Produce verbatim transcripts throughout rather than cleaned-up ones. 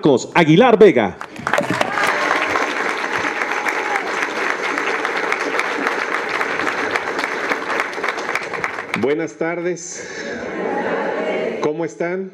Marcos Aguilar Vega. Buenas tardes. ¿Cómo están?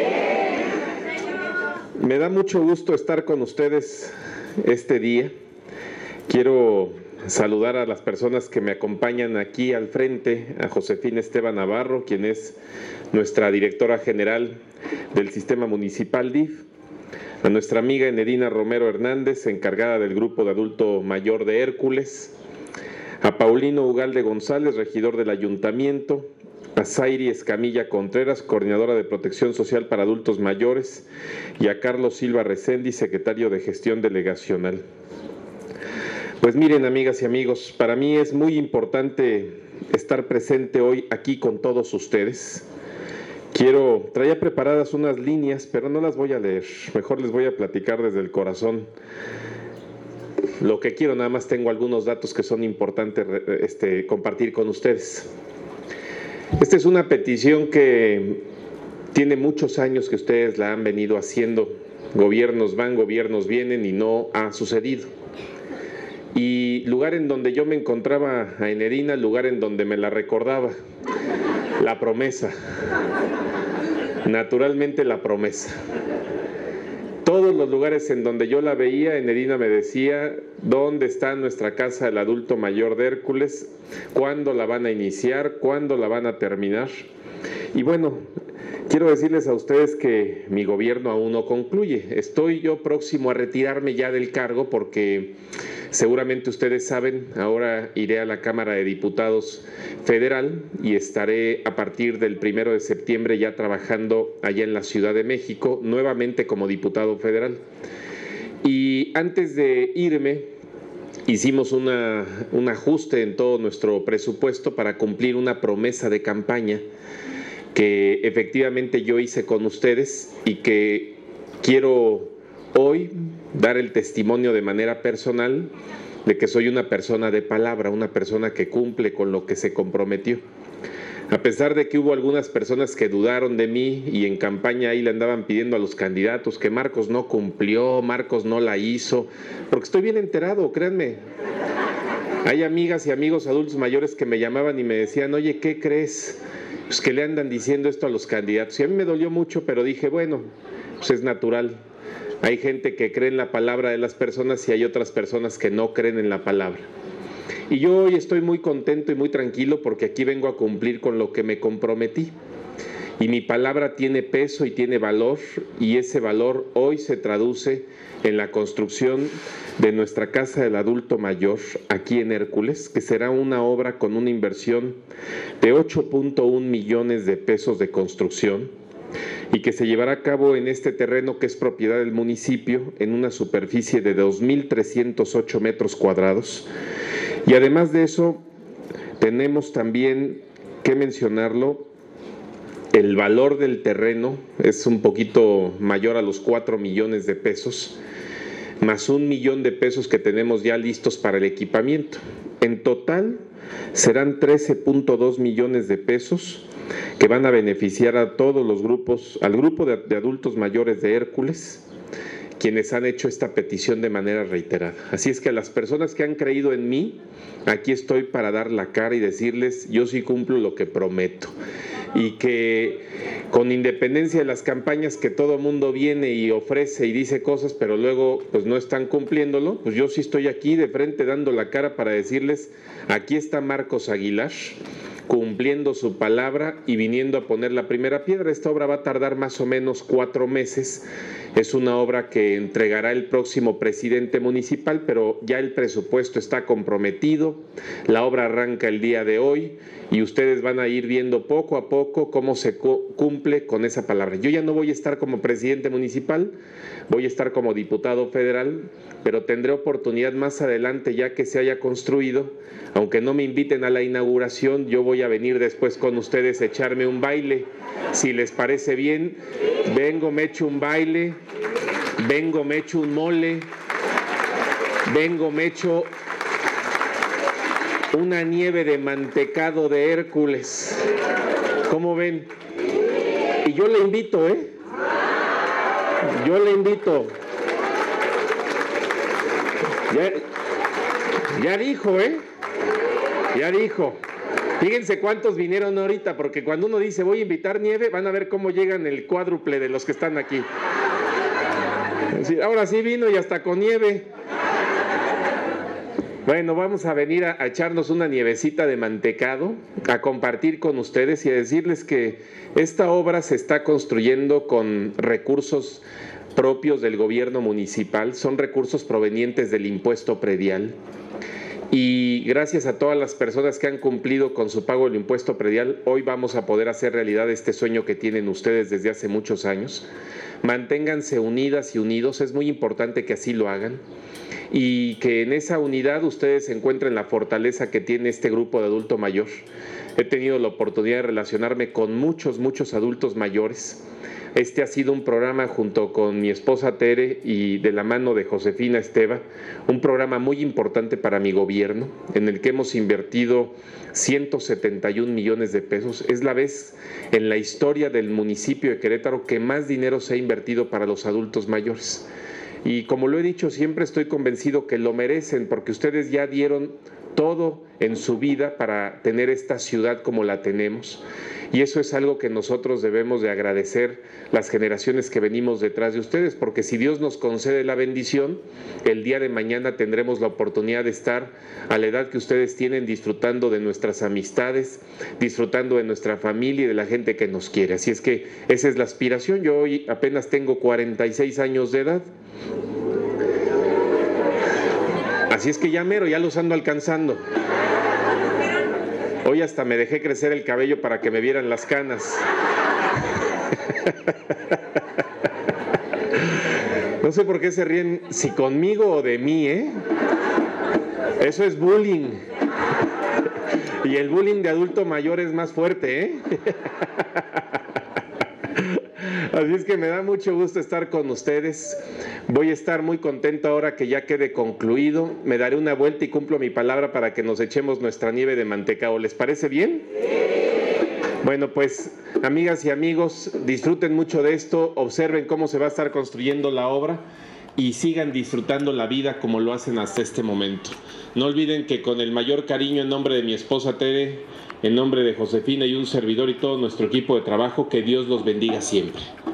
Me da mucho gusto estar con ustedes este día. Quiero saludar a las personas que me acompañan aquí al frente, a Josefina Esteban Navarro, quien es nuestra directora general del Sistema Municipal D I F, a nuestra amiga Enedina Romero Hernández, encargada del Grupo de Adulto Mayor de Hércules, a Paulino Ugalde González, regidor del Ayuntamiento, a Zairi Escamilla Contreras, coordinadora de Protección Social para Adultos Mayores, y a Carlos Silva Reséndiz, secretario de Gestión Delegacional. Pues miren, amigas y amigos, para mí es muy importante estar presente hoy aquí con todos ustedes. Quiero, traía preparadas unas líneas, pero no las voy a leer, mejor les voy a platicar desde el corazón. Lo que quiero, nada más tengo algunos datos que son importantes este, compartir con ustedes. Esta es una petición que tiene muchos años que ustedes la han venido haciendo. Gobiernos van, gobiernos vienen y no ha sucedido. Y lugar en donde yo me encontraba a Enedina, lugar en donde me la recordaba, la promesa. Naturalmente la promesa. Todos los lugares en donde yo la veía, Enedina me decía, ¿dónde está nuestra casa del adulto mayor de Hércules? ¿Cuándo la van a iniciar? ¿Cuándo la van a terminar? Y bueno, quiero decirles a ustedes que mi gobierno aún no concluye. Estoy yo próximo a retirarme ya del cargo porque seguramente ustedes saben, ahora iré a la Cámara de Diputados Federal y estaré a partir del primero de septiembre ya trabajando allá en la Ciudad de México, nuevamente como diputado federal. Y antes de irme, hicimos una, un ajuste en todo nuestro presupuesto para cumplir una promesa de campaña que efectivamente yo hice con ustedes y que quiero hoy dar el testimonio de manera personal de que soy una persona de palabra, una persona que cumple con lo que se comprometió. A pesar de que hubo algunas personas que dudaron de mí y en campaña ahí le andaban pidiendo a los candidatos que Marcos no cumplió, Marcos no la hizo, porque estoy bien enterado, créanme. Hay amigas y amigos adultos mayores que me llamaban y me decían, oye, ¿qué crees? Pues que le andan diciendo esto a los candidatos. Y a mí me dolió mucho, pero dije, bueno, pues es natural. Hay gente que cree en la palabra de las personas y hay otras personas que no creen en la palabra. Y yo hoy estoy muy contento y muy tranquilo porque aquí vengo a cumplir con lo que me comprometí. Y mi palabra tiene peso y tiene valor, y ese valor hoy se traduce en la construcción de nuestra Casa del Adulto Mayor aquí en Hércules, que será una obra con una inversión de ocho punto uno millones de pesos de construcción, y que se llevará a cabo en este terreno que es propiedad del municipio en una superficie de dos mil trescientos ocho metros cuadrados. Y además de eso, tenemos también que mencionarlo, el valor del terreno es un poquito mayor a los cuatro millones de pesos, más un millón de pesos que tenemos ya listos para el equipamiento. En total serán trece punto dos millones de pesos que van a beneficiar a todos los grupos, al grupo de, de adultos mayores de Hércules, quienes han hecho esta petición de manera reiterada. Así es que a las personas que han creído en mí, aquí estoy para dar la cara y decirles, yo sí cumplo lo que prometo. Y que con independencia de las campañas que todo mundo viene y ofrece y dice cosas, pero luego pues no están cumpliéndolo, pues yo sí estoy aquí de frente dando la cara para decirles, aquí está Marcos Aguilar, cumpliendo su palabra y viniendo a poner la primera piedra. Esta obra va a tardar más o menos cuatro meses. Es una obra que entregará el próximo presidente municipal, pero ya el presupuesto está comprometido. La obra arranca el día de hoy y ustedes van a ir viendo poco a poco cómo se cumple con esa palabra. Yo ya no voy a estar como presidente municipal, voy a estar como diputado federal, pero tendré oportunidad más adelante, ya que se haya construido. Aunque no me inviten a la inauguración, yo voy a venir después con ustedes a echarme un baile. Si les parece bien, vengo, me echo un baile, vengo, me echo un mole, vengo, me echo una nieve de mantecado de Hércules. ¿Cómo ven? Y yo le invito, ¿eh? Yo le invito. Ya, ya dijo, ¿eh? Ya dijo. Fíjense cuántos vinieron ahorita, porque cuando uno dice voy a invitar nieve, van a ver cómo llegan el cuádruple de los que están aquí. Ahora sí vino y hasta con nieve. Bueno, vamos a venir a, a echarnos una nievecita de mantecado, a compartir con ustedes y a decirles que esta obra se está construyendo con recursos propios del gobierno municipal, son recursos provenientes del impuesto predial. Y gracias a todas las personas que han cumplido con su pago del impuesto predial, hoy vamos a poder hacer realidad este sueño que tienen ustedes desde hace muchos años. Manténganse unidas y unidos, es muy importante que así lo hagan y que en esa unidad ustedes encuentren la fortaleza que tiene este grupo de adulto mayor. He tenido la oportunidad de relacionarme con muchos, muchos adultos mayores. Este ha sido un programa junto con mi esposa Tere y de la mano de Josefina Esteva, un programa muy importante para mi gobierno, en el que hemos invertido ciento setenta y un millones de pesos. Es la vez en la historia del municipio de Querétaro que más dinero se ha invertido para los adultos mayores. Y como lo he dicho, siempre estoy convencido que lo merecen, porque ustedes ya dieron todo en su vida para tener esta ciudad como la tenemos. Y eso es algo que nosotros debemos de agradecer las generaciones que venimos detrás de ustedes, porque si Dios nos concede la bendición, el día de mañana tendremos la oportunidad de estar a la edad que ustedes tienen, disfrutando de nuestras amistades, disfrutando de nuestra familia y de la gente que nos quiere. Así es que esa es la aspiración. Yo hoy apenas tengo cuarenta y seis años de edad. Así es que ya mero, ya los ando alcanzando. Hoy hasta me dejé crecer el cabello para que me vieran las canas. No sé por qué se ríen, si conmigo o de mí, ¿eh? Eso es bullying. Y el bullying de adulto mayor es más fuerte, ¿eh? Así es que me da mucho gusto estar con ustedes. Voy a estar muy contento ahora que ya quede concluido. Me daré una vuelta y cumplo mi palabra para que nos echemos nuestra nieve de mantecado. ¿Les parece bien? Bueno, pues, amigas y amigos, disfruten mucho de esto, observen cómo se va a estar construyendo la obra y sigan disfrutando la vida como lo hacen hasta este momento. No olviden que con el mayor cariño, en nombre de mi esposa Tere, en nombre de Josefina y un servidor y todo nuestro equipo de trabajo, que Dios los bendiga siempre.